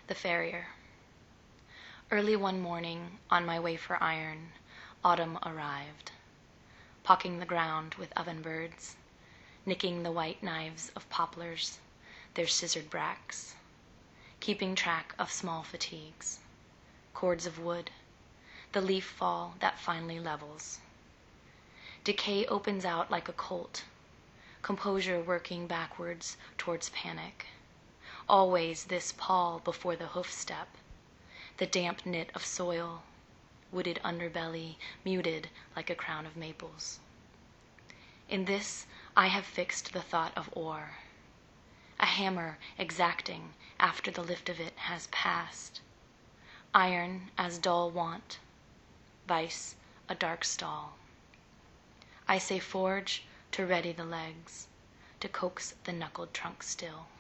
The Farrier. Early one morning, on my way for iron, autumn arrived, pawing the ground with oven birds, nicking the white knives of poplars, their scissored bracts, keeping track of small fatigues, cords of wood, the leaf fall that finally levels. Decay opens out like a colt, composure working backwards towards panic. Always this pall before the hoof step, the damp knit of soil, wooded underbelly muted like a crown of maples. In this I have fixed the thought of ore, a hammer exacting after the lift of it has passed, iron as dull want, vice a dark stall. I say forge to ready the legs, to coax the knuckled trunk still.